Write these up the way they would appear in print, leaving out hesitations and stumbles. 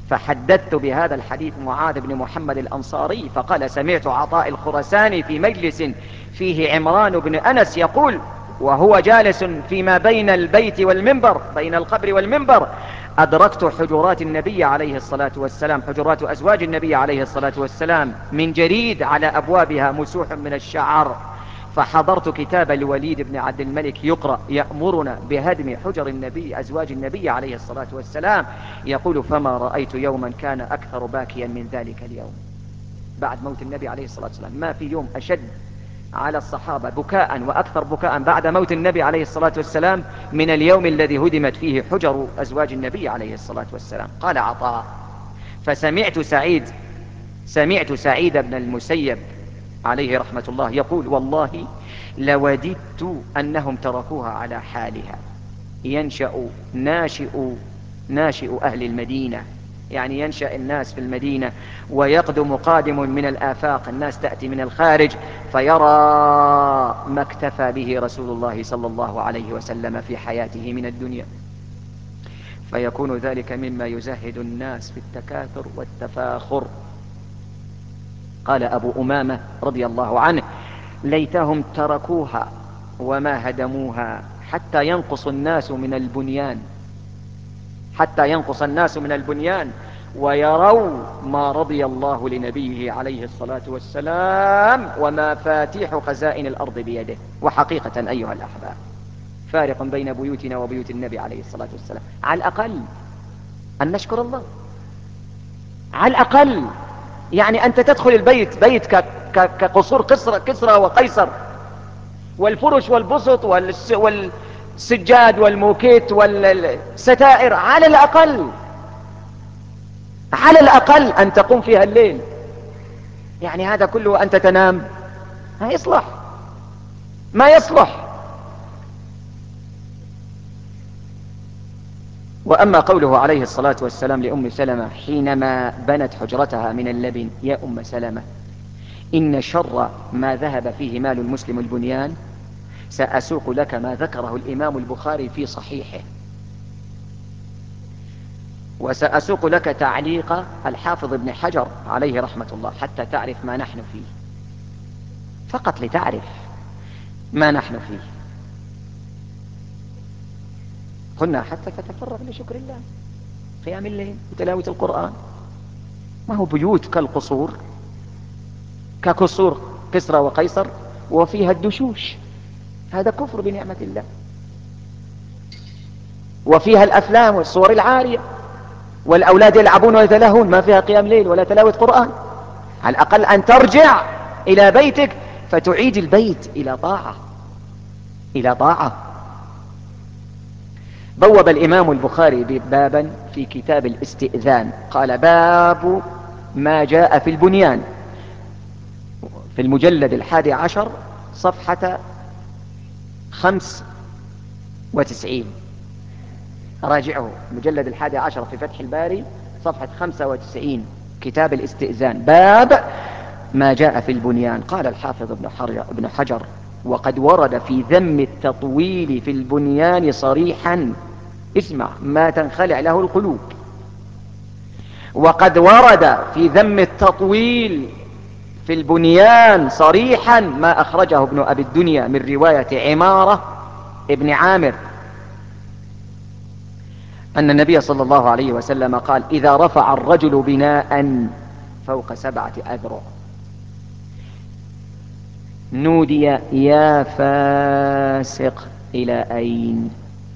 فحدثت بهذا الحديث معاذ بن محمد الأنصاري فقال سمعت عطاء الخرساني في مجلس فيه عمران بن أنس يقول وهو جالس فيما بين البيت والمنبر، بين القبر والمنبر: أدركت حجرات النبي عليه الصلاة والسلام، حجرات أزواج النبي عليه الصلاة والسلام، من جريد على أبوابها مسوح من الشعر، فحضرت كتاب الوليد بن عبد الملك يقرأ يأمرنا بهدم حجر النبي أزواج النبي عليه الصلاة والسلام. يقول فما رأيت يوما كان أكثر باكيا من ذلك اليوم. بعد موت النبي عليه الصلاة والسلام ما في يوم أشد على الصحابة بكاء وأكثر بكاء بعد موت النبي عليه الصلاة والسلام من اليوم الذي هدمت فيه حجر أزواج النبي عليه الصلاة والسلام. قال عطاء: سمعت سعيد بن المسيب عليه رحمة الله يقول: والله لوددت أنهم تركوها على حالها. ينشأ ناشئ أهل المدينة، يعني ينشأ الناس في المدينة، ويقدم قادم من الآفاق، الناس تأتي من الخارج فيرى ما اكتفى به رسول الله صلى الله عليه وسلم في حياته من الدنيا، فيكون ذلك مما يزهد الناس في التكاثر والتفاخر. قال أبو أمامة رضي الله عنه: ليتهم تركوها وما هدموها حتى ينقص الناس من البنيان ويروا ما رضي الله لنبيه عليه الصلاة والسلام ومفاتيح خزائن الأرض بيده. وحقيقة أيها الأحباب فارق بين بيوتنا وبيوت النبي عليه الصلاة والسلام. على الأقل أن نشكر الله، على الأقل يعني أنت تدخل البيت بيت كقصور كسرى وقيصر، والفرش والبسط والسجاد والموكيت والستائر، على الأقل أن تقوم فيها الليل. يعني هذا كله أنت تنام ما يصلح. وأما قوله عليه الصلاة والسلام لأم سلمة حينما بنت حجرتها من اللبن: يا أم سلمة، إن شر ما ذهب فيه مال المسلم البنيان، سأسوق لك ما ذكره الإمام البخاري في صحيحه، وسأسوق لك تعليق الحافظ ابن حجر عليه رحمة الله حتى تعرف ما نحن فيه، فقط لتعرف ما نحن فيه. قلنا حتى تتفرغ لشكر الله، قيام الليل وتلاوة القرآن. ما هو بيوت كالقصور، كقصور كسرى وقيصر وفيها الدشوش، هذا كفر بنعمة الله. وفيها الأفلام والصور العارية، والأولاد يلعبون ويتلهون، ما فيها قيام ليل ولا تلاوة قرآن. على الأقل أن ترجع إلى بيتك فتعيد البيت إلى طاعة. بوب الإمام البخاري بابا في كتاب الاستئذان، قال: باب ما جاء في البنيان، في المجلد 11 صفحة 95. راجعه، مجلد 11 في فتح الباري صفحة 95، كتاب الاستئذان، باب ما جاء في البنيان. قال الحافظ ابن حجر: وقد ورد في ذم التطويل في البنيان صريحا، اسمع ما تنخلع له القلوب، وقد ورد في ذم التطويل في البنيان صريحا ما أخرجه ابن أبي الدنيا من رواية عمارة ابن عامر أن النبي صلى الله عليه وسلم قال: إذا رفع الرجل بناء فوق 7 أذرع نودي: يا فاسق إلى أين؟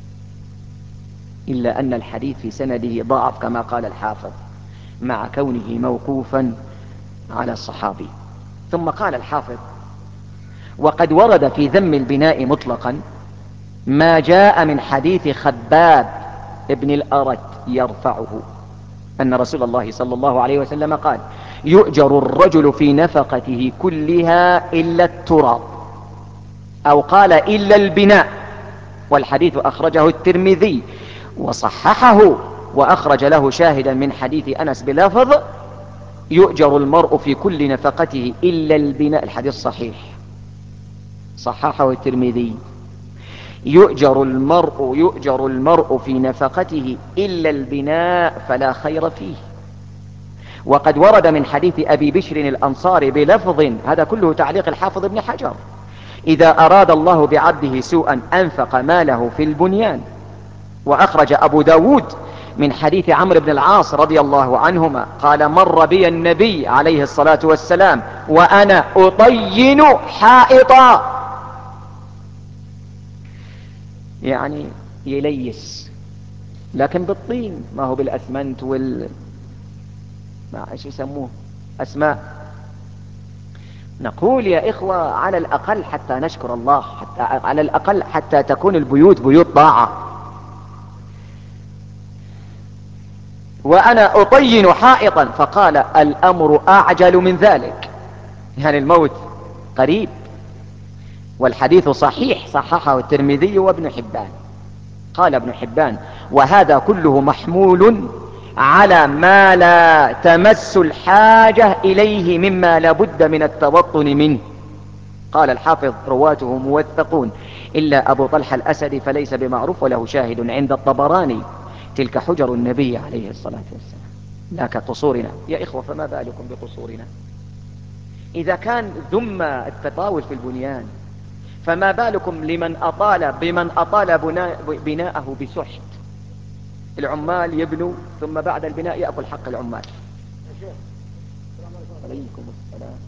إلا أن الحديث في سنده ضعف كما قال الحافظ، مع كونه موقوفا على الصحابي. ثم قال الحافظ: وقد ورد في ذم البناء مطلقا ما جاء من حديث خباب ابن الأرت يرفعه أن رسول الله صلى الله عليه وسلم قال: يؤجر الرجل في نفقته كلها إلا التراب، أو قال إلا البناء. والحديث أخرجه الترمذي وصححه، وأخرج له شاهدا من حديث أنس بلفظ: يؤجر المرء في كل نفقته إلا البناء. الحديث صحيح، صححه الترمذي: يؤجر المرء في نفقته إلا البناء فلا خير فيه. وقد ورد من حديث أبي بشر الأنصاري بلفظ، هذا كله تعليق الحافظ ابن حجر: إذا أراد الله بعبده سوءا أنفق ماله في البنيان. وأخرج أبو داود من حديث عمرو بن العاص رضي الله عنهما قال: مر بي النبي عليه الصلاة والسلام وأنا أطين حائطا، يعني يليس، لكن بالطين، ما هو بالأسمنت ما ايش يسموه أسماء. نقول يا إخوة على الأقل حتى نشكر الله، حتى على الأقل حتى تكون البيوت بيوت طاعة. وأنا أطين حائطا، فقال: الأمر أعجل من ذلك، يعني الموت قريب. والحديث صحيح، صححه الترمذي وابن حبان. قال ابن حبان: وهذا كله محمول على ما لا تمس الحاجة إليه مما لا بد من التوطن منه. قال الحافظ: رواته موثقون إلا أبو طلحة الأسدي فليس بمعروف، وله شاهد عند الطبراني: تلك حجر النبي عليه الصلاة والسلام لا كقصورنا. يا إخوة، فما بالكم بقصورنا؟ إذا كان ذم التطاول في البنيان، فما بالكم بمن أطال بناءه بسحت. العمال يبنوا ثم بعد البناء يأكل حق العمال. عليكم السلام.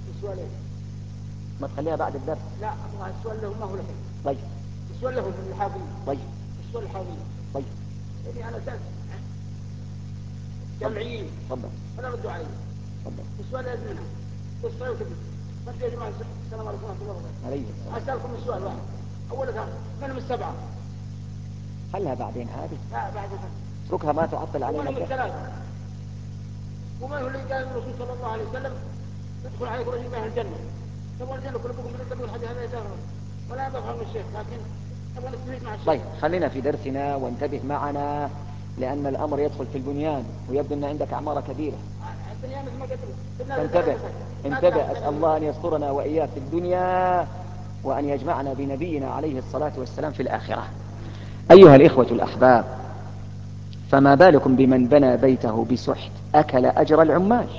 ما تخليها بعد الدرس؟ لا، أبغى السؤال له، ما هو لك. طيب، السؤال له من الحافظ. طيب، السؤال الحافظ. طيب، يعني أنا سألت جمعيين. تفضل. أنا رد عليه. تفضل. السؤال لازم منها. السؤال كبير. ما يا جماعة، السلام عليكم ورحمة الله وبركاته. عليه السلام. أسألكم السؤال واحد. أولا من هم السبعة؟ خلها بعدين هذه. لا، بعدين. اتركها، ما تعطل علينا. ومن هم الثلاثة؟ ومن هو اللي قال الرسول صلى الله عليه وسلم: يدخل عليكم رجل من أهل الجنة. طبعا الجنة كلكم من الدم والحديث هذا يجرب، ولا بفهم الشيخ، لكن نبغى نستفيد مع الشيخ. طيب، خلينا في درسنا وانتبه معنا، لأن الأمر يدخل في البنيان، ويبدو أن عندك أعمار كبيرة. البنيان مثل ما قلت. انتبه. أسأل الله أن يسترنا وإياك في الدنيا، وأن يجمعنا بنبينا عليه الصلاة والسلام في الآخرة. أيها الإخوة الأحباب، فما بالكم بمن بنى بيته بسحت أكل أجر العمال.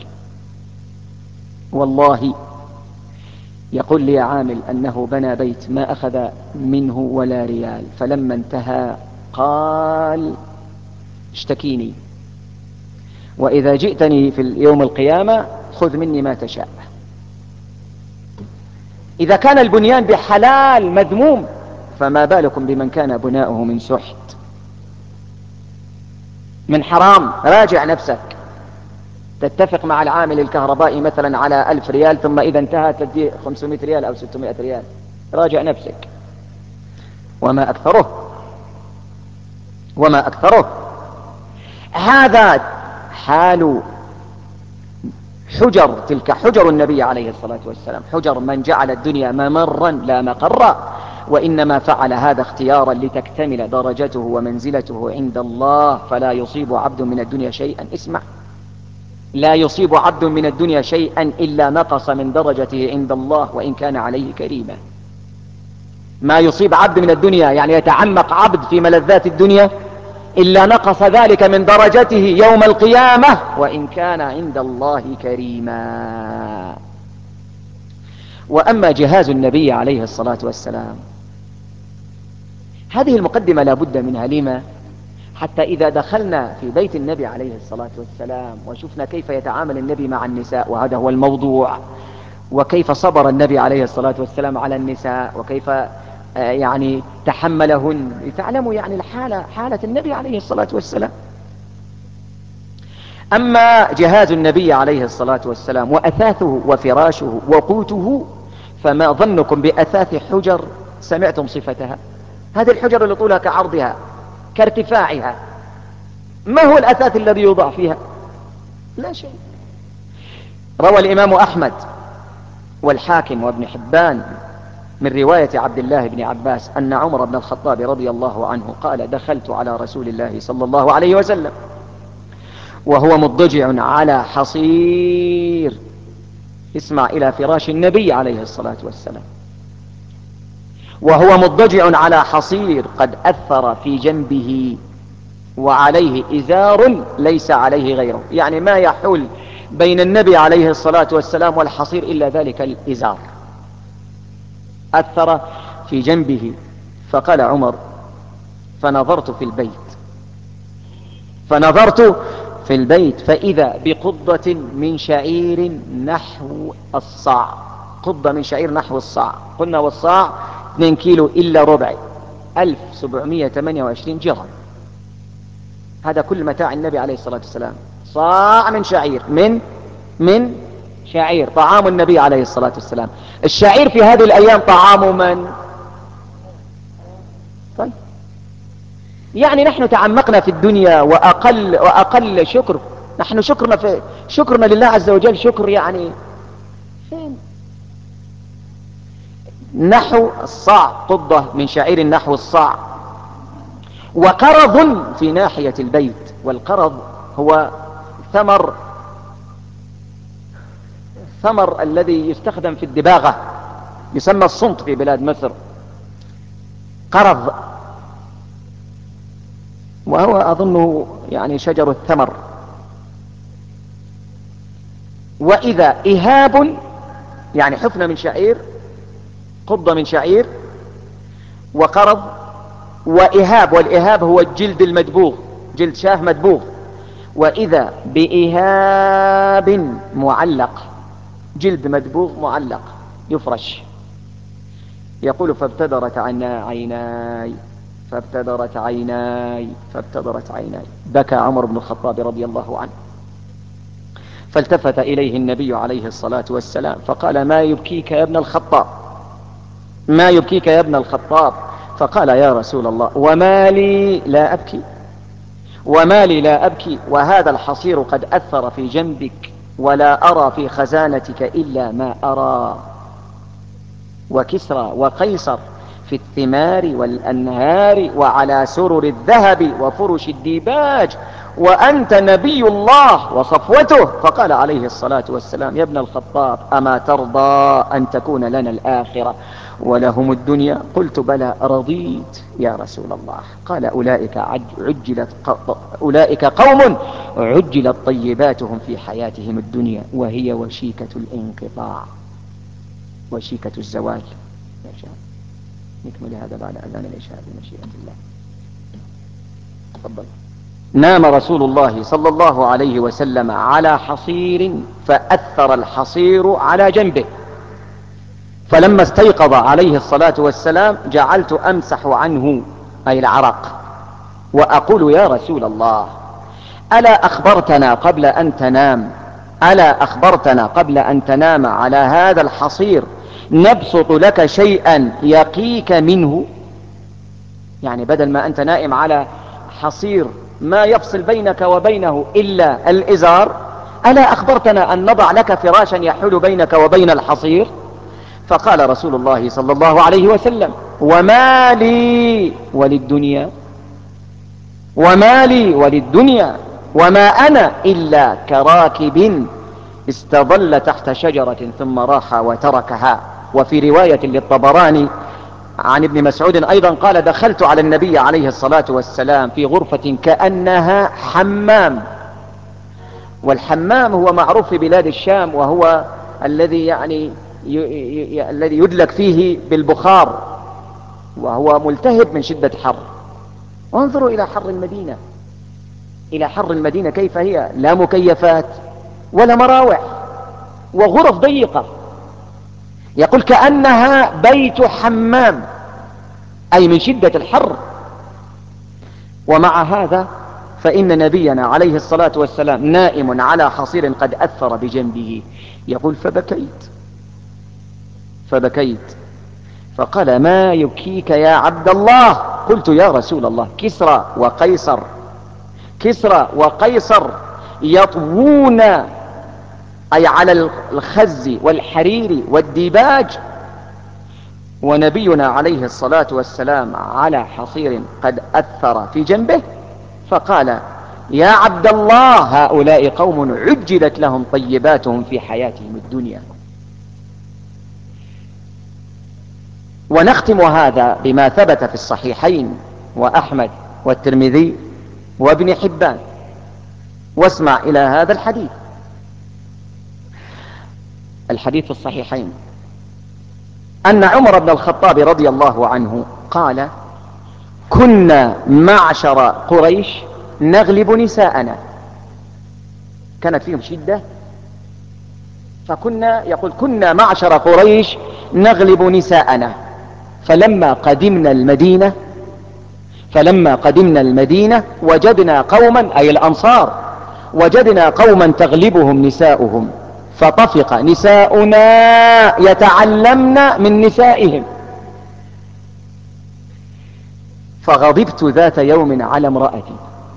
والله يقول لي عامل أنه بنى بيت ما أخذ منه ولا ريال، فلما انتهى قال: اشتكيني، وإذا جئتني في يوم القيامة خذ مني ما تشاء. إذا كان البنيان بحلال مذموم، فما بالكم بمن كان بناؤه من سحت، من حرام. راجع نفسك. تتفق مع العامل الكهربائي مثلا على 1000 ريال، ثم إذا انتهى تدي 500 ريال أو 600 ريال. راجع نفسك. وما أكثره. هذا حال حجر، تلك حجر النبي عليه الصلاة والسلام، حجر من جعل الدنيا ممرا لا مقرا، وإنما فعل هذا اختيارا لتكتمل درجته ومنزلته عند الله. فلا يصيب عبد من الدنيا شيئا، اسمع، لا يصيب عبد من الدنيا شيئا إلا نقص من درجته عند الله وإن كان عليه كريما. ما يصيب عبد من الدنيا، يعني يتعمق عبد في ملذات الدنيا، إلا نقص ذلك من درجته يوم القيامة وإن كان عند الله كريما. وأما جهاز النبي عليه الصلاة والسلام، هذه المقدمة لا بد منها. لما؟ حتى إذا دخلنا في بيت النبي عليه الصلاة والسلام وشفنا كيف يتعامل النبي مع النساء، وهذا هو الموضوع، وكيف صبر النبي عليه الصلاة والسلام على النساء، وكيف يعني تحملهن، تعلموا يعني حالة النبي عليه الصلاة والسلام. أما جهاز النبي عليه الصلاة والسلام وأثاثه وفراشه وقوته، فما ظنكم بأثاث حجر سمعتم صفتها؟ هذه الحجر اللي طولها كعرضها كارتفاعها، ما هو الأثاث الذي يوضع فيها؟ لا شيء. روى الإمام أحمد والحاكم وابن حبان من رواية عبد الله بن عباس أن عمر بن الخطاب رضي الله عنه قال: دخلت على رسول الله صلى الله عليه وسلم وهو مضجع على حصير، اسمع، إلى فراش النبي عليه الصلاة والسلام، وهو مضجع على حصير قد أثر في جنبه، وعليه إزار ليس عليه غيره، يعني ما يحول بين النبي عليه الصلاة والسلام والحصير إلا ذلك الإزار، أثر في جنبه. فقال عمر: فنظرت في البيت فإذا بقضة من شعير نحو الصاع. قضة من شعير نحو الصاع، قلنا والصاع 2 كيلو إلا ربع، 1728 جرام. هذا كل متاع النبي عليه الصلاة والسلام، صاع من شعير، من شعير، طعام النبي عليه الصلاة والسلام. الشعير في هذه الأيام طعام من؟ طيب، يعني نحن تعمقنا في الدنيا وأقل شكر. نحن شكرنا لله عز وجل شكر يعني فين؟ نحو الصاع، قضة من شعير نحو الصاع. وقرض في ناحية البيت، والقرض هو ثمر الذي يستخدم في الدباغة، يسمى الصنط في بلاد مصر، قرض، وهو أظنه يعني شجر الثمر. وإذا إهاب، يعني حفنة من شعير، قضة من شعير، وقرض وإهاب، والإهاب هو الجلد المدبوغ، جلد شاه مدبوغ. وإذا بإهاب معلق، جلد مدبوغ معلق يفرش. يقول: فابتدرت عيناي. بكى عمر بن الخطاب رضي الله عنه، فالتفت إليه النبي عليه الصلاة والسلام فقال: ما يبكيك يا ابن الخطاب؟ فقال: يا رسول الله، وما لي لا أبكي وهذا الحصير قد أثر في جنبك، ولا أرى في خزانتك إلا ما أرى، وكسرى وقيصر في الثمار والأنهار وعلى سرر الذهب وفرش الديباج، وأنت نبي الله وصفوته. فقال عليه الصلاة والسلام: يا ابن الخطاب، أما ترضى أن تكون لنا الآخرة ولهم الدنيا؟ قلت: بلى، رضيت يا رسول الله. قال: أولئك قوم عجلت طيباتهم في حياتهم الدنيا، وهي وشيكة الانقطاع، وشيكة الزواج. يا شاء نكمل هذا بعد أذان العشاء بمشيئة الله. تفضل. نام رسول الله صلى الله عليه وسلم على حصير، فأثر الحصير على جنبه، فلما استيقظ عليه الصلاة والسلام جعلت أمسح عنه، أي العرق، وأقول: يا رسول الله، ألا أخبرتنا قبل أن تنام على هذا الحصير نبسط لك شيئا يقيك منه؟ يعني بدل ما أنت نائم على حصير ما يفصل بينك وبينه إلا الإزار، ألا أخبرتنا أن نضع لك فراشا يحول بينك وبين الحصير؟ فقال رسول الله صلى الله عليه وسلم: وما لي وللدنيا وما أنا إلا كراكب استظل تحت شجرة ثم راح وتركها. وفي رواية للطبراني عن ابن مسعود أيضا قال: دخلت على النبي عليه الصلاة والسلام في غرفة كأنها حمام. والحمام هو معروف في بلاد الشام، وهو الذي يعني الذي يدلك فيه بالبخار، وهو ملتهب من شدة حر. وانظروا إلى حر المدينة كيف هي، لا مكيفات ولا مراوح، وغرف ضيقة. يقول: كأنها بيت حمام، أي من شدة الحر. ومع هذا فإن نبينا عليه الصلاة والسلام نائم على حصير قد أثر بجنبه. يقول: فبكيت فقال: ما يبكيك يا عبد الله؟ قلت: يا رسول الله، كسرى وقيصر يطوون، أي على الخز والحرير والديباج، ونبينا عليه الصلاة والسلام على حصير قد أثر في جنبه. فقال: يا عبد الله، هؤلاء قوم عجلت لهم طيباتهم في حياتهم الدنيا. ونختم هذا بما ثبت في الصحيحين وأحمد والترمذي وابن حبان. واسمع إلى هذا الحديث: الحديث في الصحيحين أن عمر بن الخطاب رضي الله عنه قال: كنا معشر قريش نغلب نساءنا، كانت فيهم شدة، يقول كنا معشر قريش نغلب نساءنا، فلما قدمنا المدينة وجدنا قوما، أي الأنصار، وجدنا قوما تغلبهم نساؤهم، فطفق نساؤنا يتعلمن من نسائهم، فغضبت ذات يوم على امرأتي،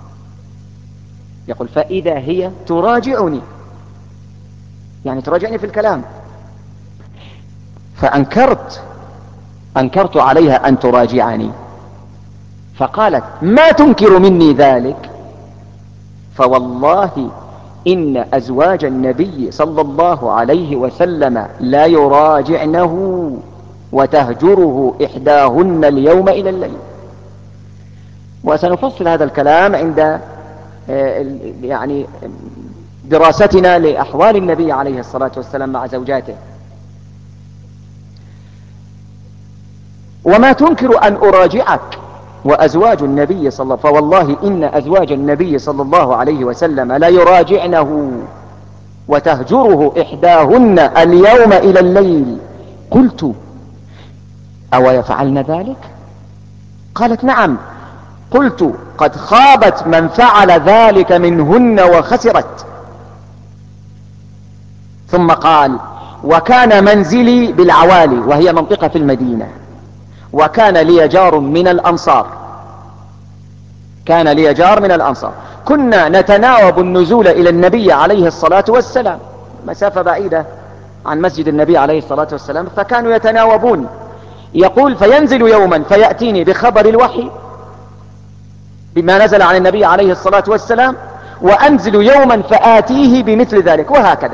يقول فإذا هي تراجعني، يعني تراجعني في الكلام، أنكرت عليها أن تراجعني، فقالت: ما تنكر مني ذلك؟ فوالله إن أزواج النبي صلى الله عليه وسلم لا يراجعنه وتهجره إحداهن اليوم إلى الليل. وسنفصل هذا الكلام عند يعني دراستنا لأحوال النبي عليه الصلاة والسلام مع زوجاته. وما تنكر أن أراجعك وأزواج النبي فوالله إن أزواج النبي صلى الله عليه وسلم لا يراجعنه وتهجره إحداهن اليوم إلى الليل. قلت: أو يفعلن ذلك؟ قالت: نعم. قلت: قد خابت من فعل ذلك منهن وخسرت. ثم قال: وكان منزلي بالعوالي، وهي منطقة في المدينة، وكان لي جار من الأنصار، كنا نتناوب النزول إلى النبي عليه الصلاة والسلام، مسافة بعيدة عن مسجد النبي عليه الصلاة والسلام، فكانوا يتناوبون. يقول: فينزل يوما فيأتيني بخبر الوحي بما نزل عن النبي عليه الصلاة والسلام، وأنزل يوما فآتيه بمثل ذلك، وهكذا.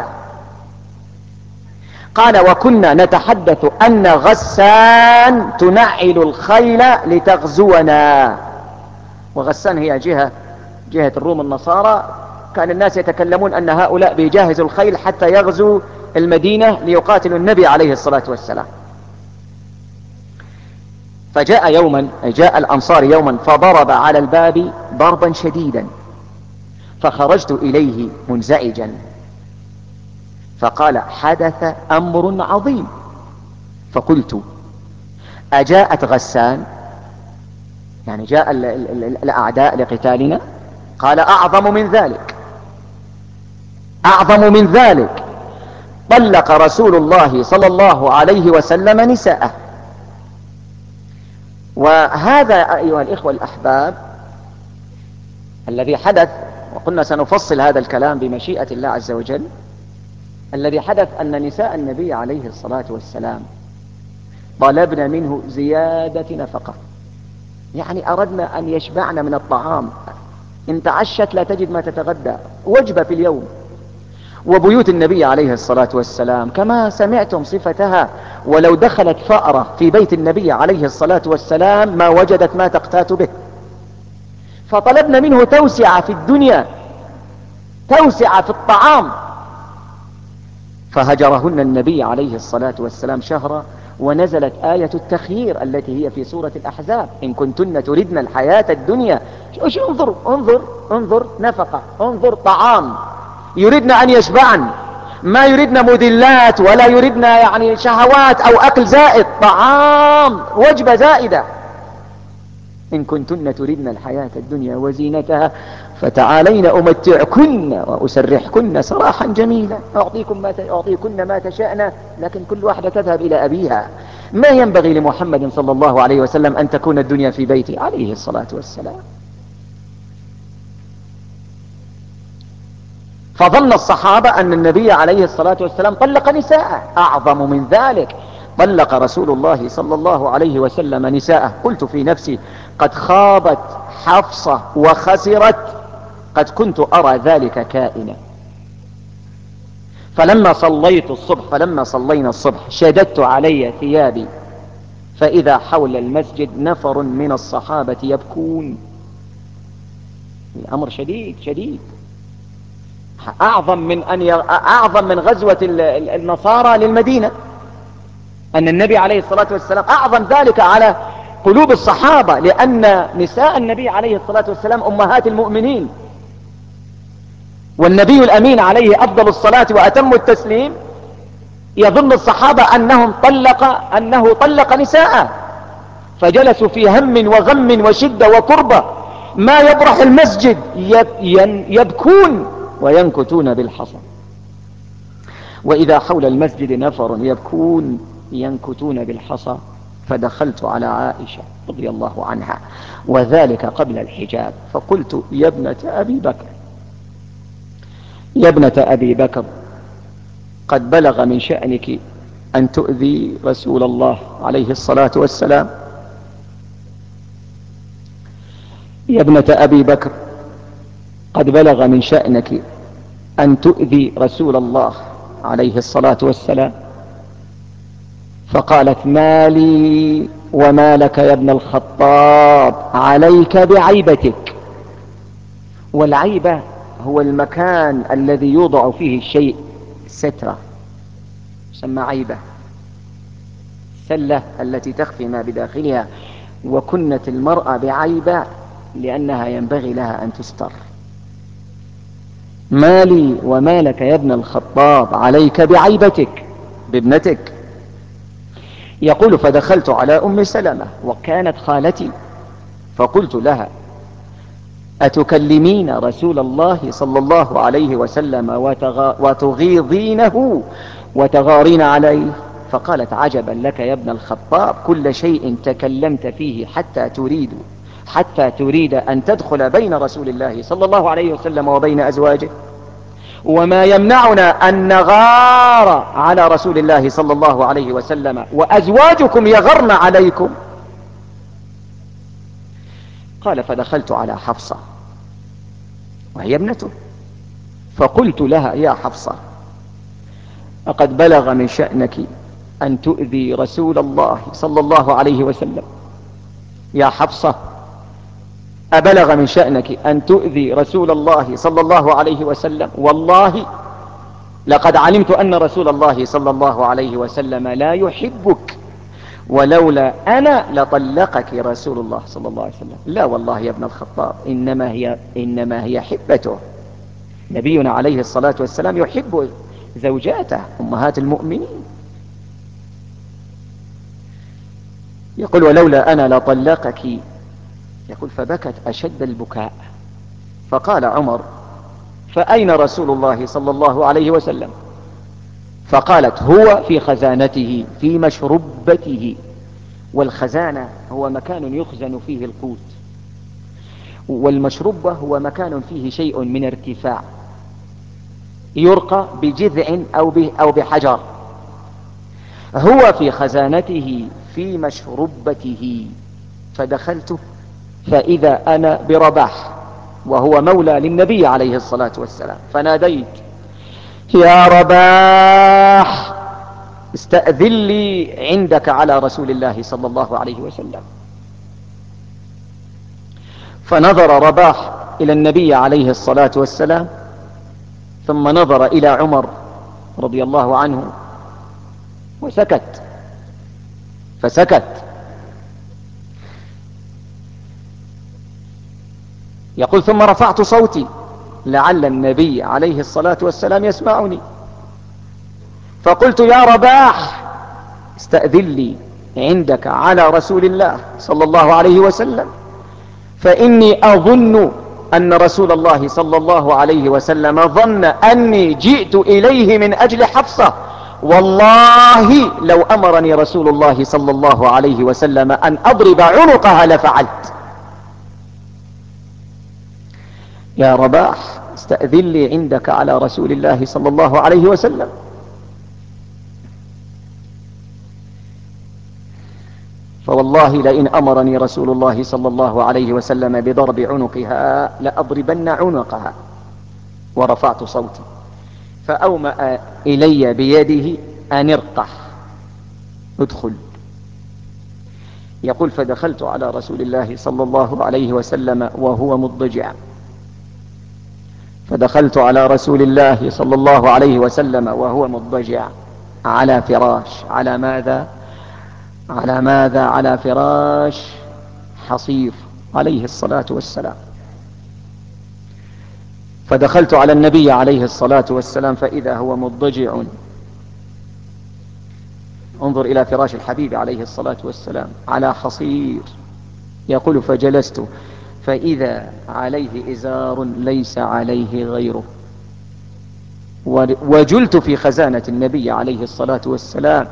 قال: وكنا نتحدث أن غسان تنعل الخيل لتغزونا، وغسان هي جهة الروم النصارى، كان الناس يتكلمون أن هؤلاء بيجهزوا الخيل حتى يغزوا المدينة ليقاتلوا النبي عليه الصلاة والسلام. جاء الأنصار يوما فضرب على الباب ضربا شديدا، فخرجت إليه منزعجا، فقال: حدث أمر عظيم. فقلت: أجاءت غسان؟ يعني جاء الأعداء لقتالنا؟ قال: أعظم من ذلك، طلق رسول الله صلى الله عليه وسلم نساءه. وهذا أيها الإخوة الأحباب الذي حدث، وقلنا سنفصل هذا الكلام بمشيئة الله عز وجل، الذي حدث أن نساء النبي عليه الصلاة والسلام طلبنا منه زيادة نفقة، يعني أردنا أن يشبعن من الطعام، إن تعشت لا تجد ما تتغدى، وجبة في اليوم. وبيوت النبي عليه الصلاة والسلام كما سمعتم صفتها، ولو دخلت فأرة في بيت النبي عليه الصلاة والسلام ما وجدت ما تقتات به. فطلبنا منه توسعة في الدنيا، توسعة في الطعام، فهجرهن النبي عليه الصلاة والسلام شهرا، ونزلت آية التخيير التي هي في سورة الأحزاب: إن كنتن تردن الحياة الدنيا. انظر نفقة، انظر طعام، يردن أن يشبعن، ما يردن مدلات ولا يردن يعني شهوات أو أكل زائد، طعام، وجبة زائدة. إن كنتن تردن الحياة الدنيا وزينتها فتعالين أمتعكن وأسرحكن سراحا جميلا، أعطيكن ما تشاءن، لكن كل واحدة تذهب إلى أبيها. ما ينبغي لمحمد صلى الله عليه وسلم أن تكون الدنيا في بيته عليه الصلاة والسلام. فظن الصحابة أن النبي عليه الصلاة والسلام طلق نساءه. أعظم من ذلك، طلق رسول الله صلى الله عليه وسلم نساءه. قلت في نفسي: قد خابت حفصة وخسرت، قد كنت أرى ذلك كائنا. فلما صلينا الصبح شددت علي ثيابي، فإذا حول المسجد نفر من الصحابة يبكون. الأمر شديد. أعظم من غزوة النصارى للمدينة، أن النبي عليه الصلاة والسلام أعظم ذلك على قلوب الصحابة، لأن نساء النبي عليه الصلاة والسلام أمهات المؤمنين، والنبي الأمين عليه أفضل الصلاة وأتم التسليم يظن الصحابة أنه طلق نساءه، فجلسوا في هم وغم وشدة وكربة، ما يبرح المسجد يبكون وينكتون بالحصى، وإذا حول المسجد نفر يبكون ينكتون بالحصى. فدخلت على عائشة رضي الله عنها وذلك قبل الحجاب، فقلت: يا ابنة أبي بكر، قد بلغ من شأنك أن تؤذي رسول الله عليه الصلاة والسلام. يا ابنة أبي بكر، قد بلغ من شأنك أن تؤذي رسول الله عليه الصلاة والسلام. فقالت: ما لي وما لك يا ابن الخطاب، عليك بعيبتك. والعيبة هو المكان الذي يوضع فيه الشيء سترة، يسمى عيبة، سلة التي تخفي ما بداخلها، وكنت المرأة بعيبة لأنها ينبغي لها أن تستر. ما لي وما لك يا ابن الخطاب، عليك بعيبتك، بابنتك. يقول: فدخلت على أم سلمة وكانت خالتي، فقلت لها: أتكلمين رسول الله صلى الله عليه وسلم وتغيظينه وتغارين عليه؟ فقالت: عجبا لك يا ابن الخطاب، كل شيء تكلمت فيه حتى تريد أن تدخل بين رسول الله صلى الله عليه وسلم وبين أزواجه، وما يمنعنا أن نغار على رسول الله صلى الله عليه وسلم وأزواجكم يغرن عليكم. قال: فدخلت على حفصة وهي ابنته، فقلت لها: يا حفصة، لقد بلغ من شأنك أن تؤذي رسول الله صلى الله عليه وسلم. يا حفصة، أبلغ من شأنك أن تؤذي رسول الله صلى الله عليه وسلم؟ والله لقد علمت أن رسول الله صلى الله عليه وسلم لا يحبك، ولولا أنا لطلقك رسول الله صلى الله عليه وسلم. لا والله يا ابن الخطاب، إنما هي حبته. نبينا عليه الصلاة والسلام يحب زوجاته أمهات المؤمنين. يقول: ولولا أنا لطلقك. يقول: فبكت أشد البكاء. فقال عمر: فأين رسول الله صلى الله عليه وسلم؟ فقالت: هو في خزانته في مشربته. والخزانة هو مكان يخزن فيه القوت، والمشربة هو مكان فيه شيء من ارتفاع يرقى بجذع أو بحجر. هو في خزانته في مشربته. فدخلت فإذا أنا برباح، وهو مولى للنبي عليه الصلاة والسلام، فناديت: يا رباح، استأذن لي عندك على رسول الله صلى الله عليه وسلم. فنظر رباح إلى النبي عليه الصلاة والسلام، ثم نظر إلى عمر رضي الله عنه وسكت. فسكت. يقول: ثم رفعت صوتي لعل النبي عليه الصلاة والسلام يسمعني، فقلت: يا رباح، استأذن لي عندك على رسول الله صلى الله عليه وسلم، فإني أظن أن رسول الله صلى الله عليه وسلم ظن أني جئت إليه من أجل حفصة، والله لو أمرني رسول الله صلى الله عليه وسلم أن أضرب عنقها لفعلت. يا رباح، استأذن لي عندك على رسول الله صلى الله عليه وسلم. فوالله لئن أمرني رسول الله صلى الله عليه وسلم بضرب عنقها لأضربن عنقها. ورفعت صوتي، فأومأ إلي بيده أن ارقح، ادخل. يقول: فدخلت على رسول الله صلى الله عليه وسلم وهو مضجع، فدخلت على رسول الله صلى الله عليه وسلم وهو مضطجع على فراش. على ماذا؟ على ماذا؟ على فراش حصير عليه الصلاة والسلام. فدخلت على النبي عليه الصلاة والسلام فإذا هو مضطجع. انظر إلى فراش الحبيب عليه الصلاة والسلام على حصير. يقول فجلست فإذا عليه إزار ليس عليه غيره، وجلت في خزانة النبي عليه الصلاة والسلام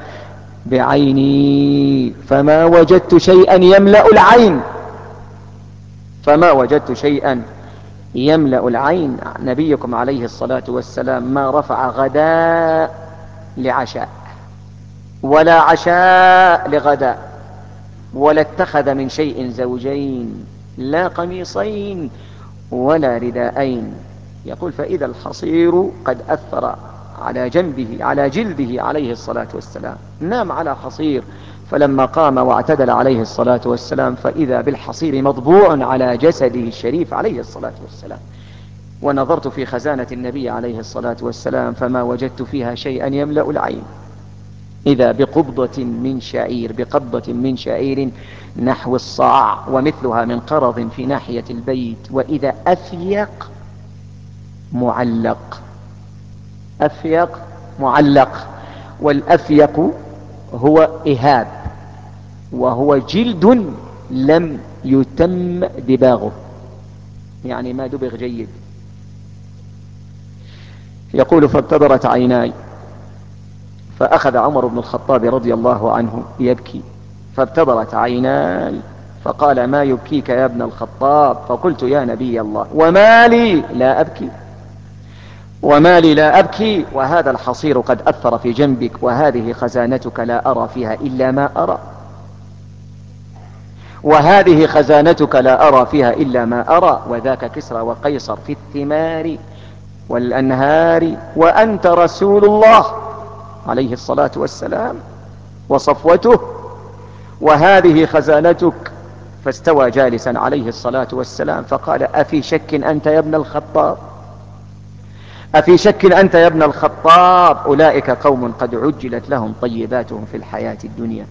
بعيني فما وجدت شيئا يملأ العين، فما وجدت شيئا يملأ العين. نبيكم عليه الصلاة والسلام ما رفع غداء لعشاء ولا عشاء لغداء، ولا اتخذ من شيء زوجين، لا قميصين ولا رداءين. يقول فإذا الحصير قد أثر على جنبه على جلده عليه الصلاة والسلام. نام على حصير، فلما قام واعتدل عليه الصلاة والسلام فإذا بالحصير مطبوع على جسده الشريف عليه الصلاة والسلام. ونظرت في خزانة النبي عليه الصلاة والسلام فما وجدت فيها شيئا يملأ العين، إذا بقبضة من شعير، بقبضة من شعير نحو الصاع ومثلها من قرض في ناحية البيت، وإذا أفيق معلق. أفيق معلق، والأفيق هو إهاب، وهو جلد لم يتم دباغه، يعني ما دبغ جيد. يقول فابتدرت عيناي، فأخذ عمر بن الخطاب رضي الله عنه يبكي، فابتدرت عيناي فقال ما يبكيك يا ابن الخطاب؟ فقلت يا نبي الله وما لي لا أبكي، وما لي لا أبكي وهذا الحصير قد أثر في جنبك، وهذه خزانتك لا أرى فيها إلا ما أرى، وهذه خزانتك لا أرى فيها إلا ما أرى، وذاك كسرى وقيصر في الثمار والأنهار، وأنت رسول الله عليه الصلاة والسلام وصفوته، وهذه خزانتك. فاستوى جالسا عليه الصلاة والسلام فقال أفي شك أنت يا ابن الخطاب؟ أفي شك أنت يا ابن الخطاب؟ أولئك قوم قد عجلت لهم طيباتهم في الحياة الدنيا،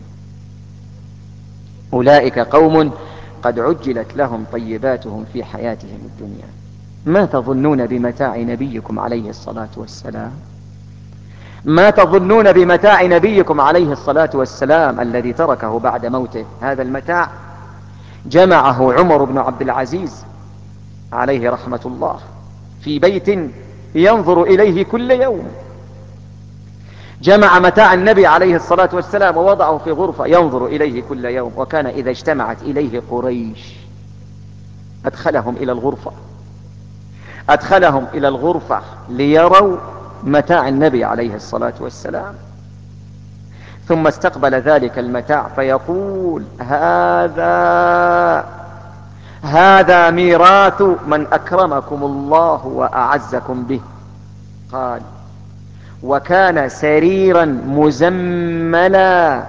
أولئك قوم قد عجلت لهم طيباتهم في حياتهم الدنيا. ما تظنون بمتاع نبيكم عليه الصلاة والسلام؟ ما تظنون بمتاع نبيكم عليه الصلاة والسلام الذي تركه بعد موته؟ هذا المتاع جمعه عمر بن عبد العزيز عليه رحمة الله في بيت ينظر إليه كل يوم. جمع متاع النبي عليه الصلاة والسلام ووضعه في غرفة ينظر إليه كل يوم، وكان إذا اجتمعت إليه قريش أدخلهم إلى الغرفة، أدخلهم إلى الغرفة ليروا متاع النبي عليه الصلاة والسلام، ثم استقبل ذلك المتاع فيقول هذا ميراث من أكرمكم الله وأعزكم به. قال وكان سريرا مزملا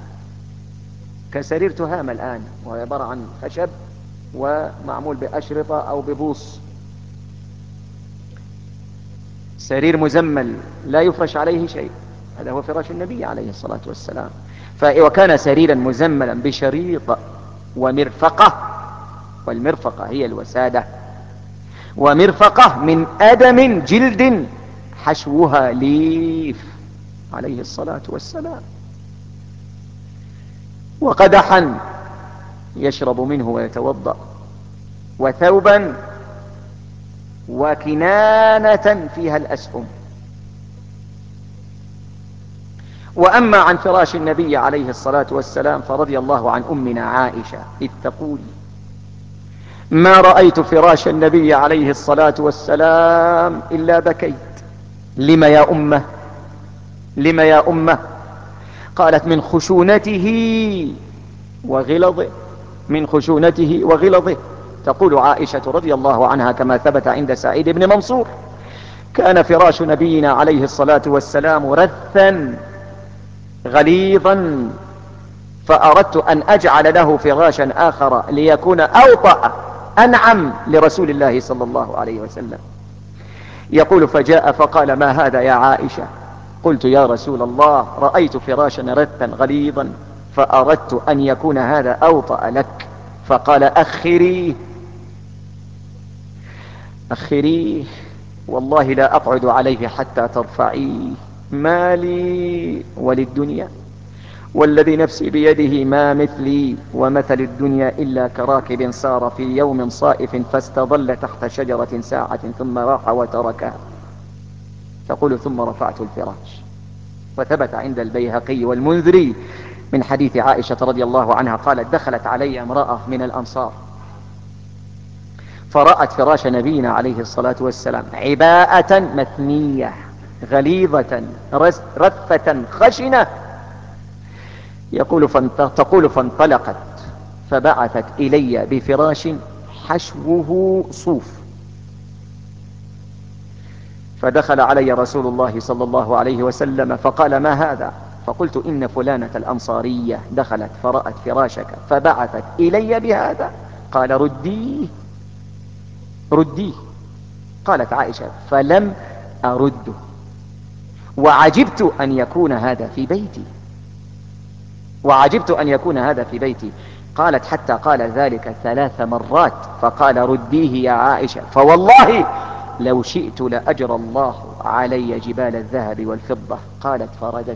كسرير تهامة الآن، وهو عبارة عن خشب ومعمول بأشرطة أو ببوص، سرير مزمل لا يفرش عليه شيء، هذا هو فراش النبي عليه الصلاة والسلام. وكان سريرا مزملا بشريط ومرفقة، والمرفقة هي الوسادة، ومرفقة من أدم جلد حشوها ليف عليه الصلاة والسلام، وقدحا يشرب منه ويتوضأ، وثوبا وكنانة فيها الأسهم. وأما عن فراش النبي عليه الصلاة والسلام فرضي الله عن أمنا عائشة إذ تقول ما رأيت فراش النبي عليه الصلاة والسلام إلا بكيت. لما يا أمة؟ لما يا أمة؟ قالت من خشونته وغلظه، من خشونته وغلظه. تقول عائشة رضي الله عنها كما ثبت عند سعيد بن منصور كان فراش نبينا عليه الصلاة والسلام رثا غليظا، فأردت أن أجعل له فراشا آخر ليكون أوطأ أنعم لرسول الله صلى الله عليه وسلم. يقول فجاء فقال ما هذا يا عائشة؟ قلت يا رسول الله رأيت فراشا رثا غليظا فأردت أن يكون هذا أوطأ لك. فقال أخريه أخريه والله لا أقعد عليه حتى ترفعيه، ما لي وللدنيا والذي نفسي بيده ما مثلي ومثل الدنيا إلا كراكب سار في يوم صائف فاستظل تحت شجرة ساعة ثم راح وتركها. تقول ثم رفعت الفراش. وثبت عند البيهقي والمنذري من حديث عائشة رضي الله عنها قالت دخلت علي امرأة من الأنصار فرأت فراش نبينا عليه الصلاة والسلام عباءة مثنية غليظة رثة خشنة. تقول فانطلقت فبعثت إلي بفراش حشوه صوف. فدخل علي رسول الله صلى الله عليه وسلم فقال ما هذا؟ فقلت إن فلانة الأنصارية دخلت فرأت فراشك فبعثت إلي بهذا. قال رديه رديه. قالت عائشة فلم أرده وعجبت أن يكون هذا في بيتي وعجبت أن يكون هذا في بيتي. قالت حتى قال ذلك 3 مرات فقال رديه يا عائشة فوالله لو شئت لأجرى الله علي جبال الذهب والفضة. قالت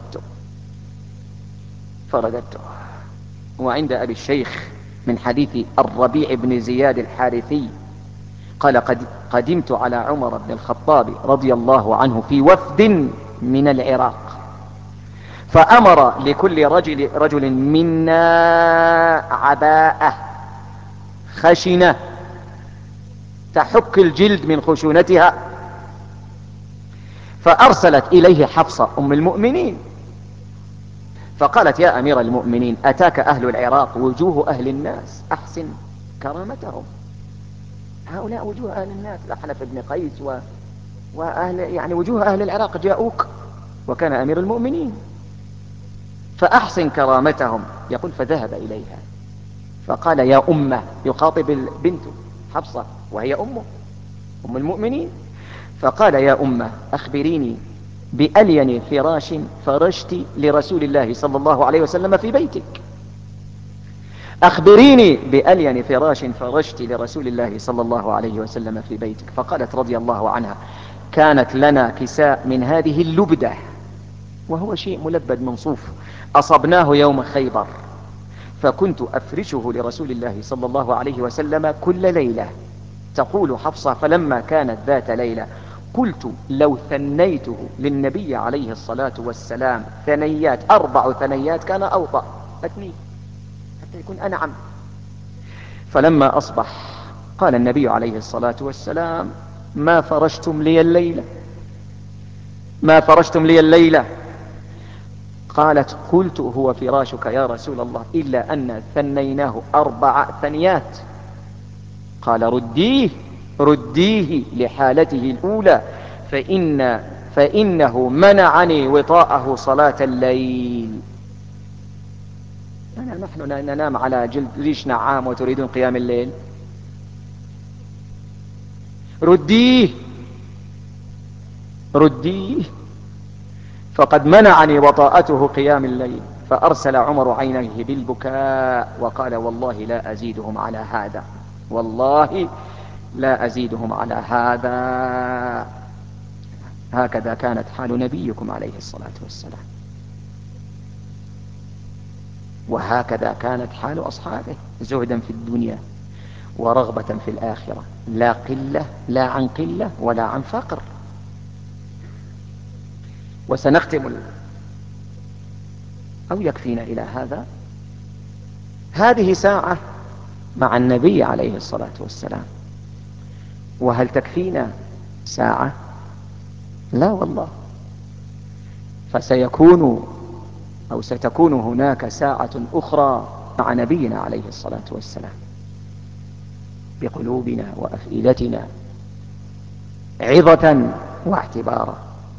فرددته. وعند أبي الشيخ من حديث الربيع بن زياد الحارثي قال قدمت على عمر بن الخطاب رضي الله عنه في وفد من العراق فأمر لكل رجل منا عباءة خشنة تحك الجلد من خشونتها. فأرسلت إليه حفصة أم المؤمنين فقالت يا أمير المؤمنين أتاك أهل العراق وجوه أهل الناس أحسن كرامتهم. هؤلاء وجوه أهل الناس الأحنف بن قيس وأهل يعني وجوه أهل العراق جاءوك وكان أمير المؤمنين فأحسن كرامتهم. يقول فذهب إليها فقال يا أمه يخاطب البنت حفصة وهي أم المؤمنين فقال يا أمه أخبريني بألين فراش فرشت لرسول الله صلى الله عليه وسلم في بيتك. أخبريني بألين فراش فرشت لرسول الله صلى الله عليه وسلم في بيتك. فقالت رضي الله عنها كانت لنا كساء من هذه اللبدة وهو شيء ملبد من صوف أصبناه يوم خيبر فكنت أفرشه لرسول الله صلى الله عليه وسلم كل ليلة. تقول حفصة فلما كانت ذات ليلة قلت لو ثنيته للنبي عليه الصلاة والسلام ثنيات 4 ثنيات كان أوطأ أثنيه حتى يكون أنعم. فلما أصبح قال النبي عليه الصلاة والسلام ما فرشتم لي الليلة. قالت قلت هو فراشك يا رسول الله إلا أن ثنيناه 4 ثنيات. قال رديه لحالته الأولى فإنه منعني وطاءه صلاة الليل. نحن ننام على جلد ريش نعام وتريدون قيام الليل. رديه فقد منعني وطاءته قيام الليل. فأرسل عمر عينيه بالبكاء وقال والله لا أزيدهم على هذا والله لا أزيدهم على هذا. هكذا كانت حال نبيكم عليه الصلاة والسلام وهكذا كانت حال أصحابه زهدا في الدنيا ورغبة في الآخرة لا قلة لا عن قلة ولا عن فقر. وسنختم أو يكفينا إلى هذه ساعة مع النبي عليه الصلاة والسلام. وهل تكفينا ساعة؟ لا والله. ستكون هناك ساعة أخرى مع نبينا عليه الصلاة والسلام بقلوبنا وأفئدتنا عظة واعتبارا.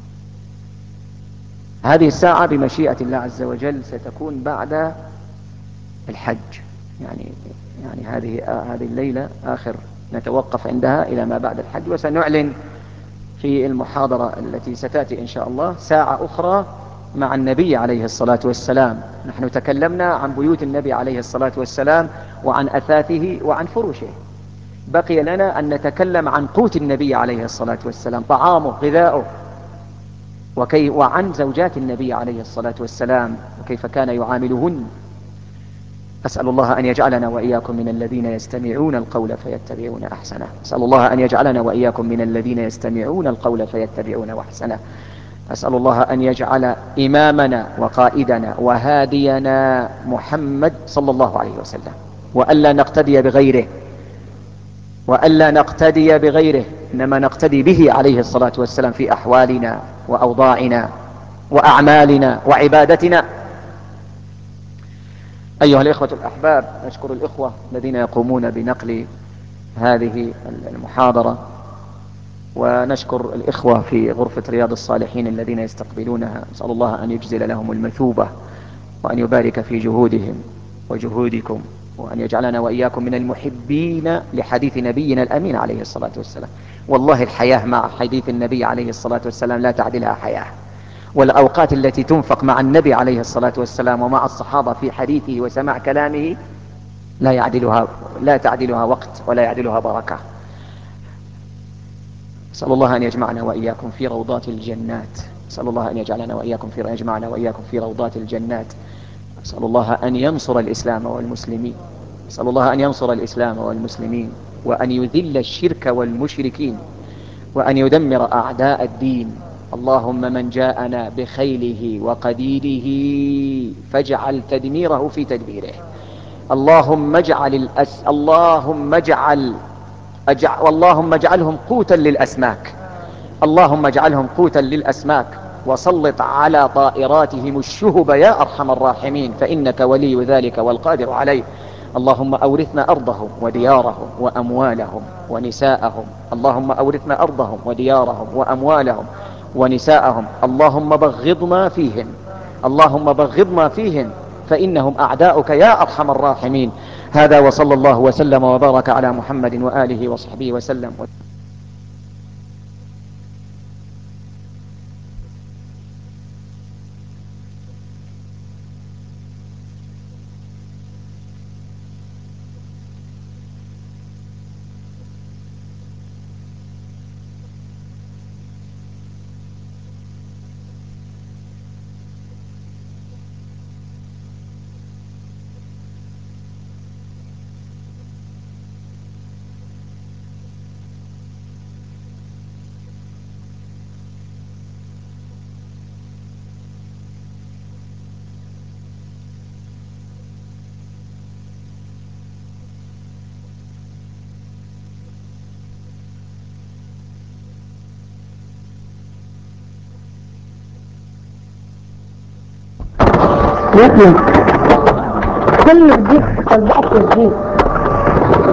هذه الساعة بمشيئة الله عز وجل ستكون بعد الحج يعني هذه الليلة آخر نتوقف عندها إلى ما بعد الحج وسنعلن في المحاضرة التي ستأتي إن شاء الله ساعة أخرى مع النبي عليه الصلاة والسلام. نحن تكلمنا عن بيوت النبي عليه الصلاة والسلام وعن أثاثه وعن فروشه، بقي لنا أن نتكلم عن قوت النبي عليه الصلاة والسلام، طعامه غذاؤه، وعن زوجات النبي عليه الصلاة والسلام وكيف كان يعاملهن. أسأل الله أن يجعلنا وإياكم من الذين يستمعون القول فيتبعون أحسنه. أسأل الله أن يجعلنا وإياكم من الذين يستمعون القول فيتبعون أحسنه. أسأل الله أن يجعل إمامنا وقائدنا وهادينا محمد صلى الله عليه وسلم، وألا نقتدي بغيره، وألا نقتدي بغيره، إنما نقتدي به عليه الصلاة والسلام في أحوالنا وأوضاعنا وأعمالنا وعبادتنا. أيها الإخوة الأحباب، نشكر الإخوة الذين يقومون بنقل هذه المحاضرة، ونشكر الإخوة في غرفة رياض الصالحين الذين يستقبلونها. نسأل الله أن يجزل لهم المثوبة، وأن يبارك في جهودهم وجهودكم، وأن يجعلنا وإياكم من المحبين لحديث نبينا الأمين عليه الصلاة والسلام. والله الحياة مع حديث النبي عليه الصلاة والسلام لا تعدلها حياة، والأوقات التي تنفق مع النبي عليه الصلاة والسلام ومع الصحابة في حديثه وسماع كلامه لا تعدلها وقت ولا يعدلها بركة. أسأل الله أن يجمعنا وإياكم في روضات الجنات. أسأل الله أن يجمعنا وإياكم في روضات الجنات. أسأل الله أن ينصر الإسلام والمسلمين. أسأل الله أن ينصر الإسلام والمسلمين، وأن يذل الشرك والمشركين، وأن يدمر أعداء الدين. اللهم من جاءنا بخيله وقديره فاجعل تدميره في تدبيره. اللهم اجعلهم قوتا للأسماك. اللهم اجعلهم قوتا للأسماك، وسلط على طائراتهم الشهب يا أرحم الراحمين، فإنك ولي ذلك والقادر عليه. اللهم أورثنا أرضهم وديارهم وأموالهم ونساءهم. اللهم أورثنا أرضهم وديارهم وأموالهم ونساءهم. اللهم بغضنا فيهم فإنهم أعداؤك يا أرحم الراحمين. هذا وصلى الله وسلم وبارك على محمد وآله وصحبه وسلم. يطلق كل الجيش قد بعث الجيش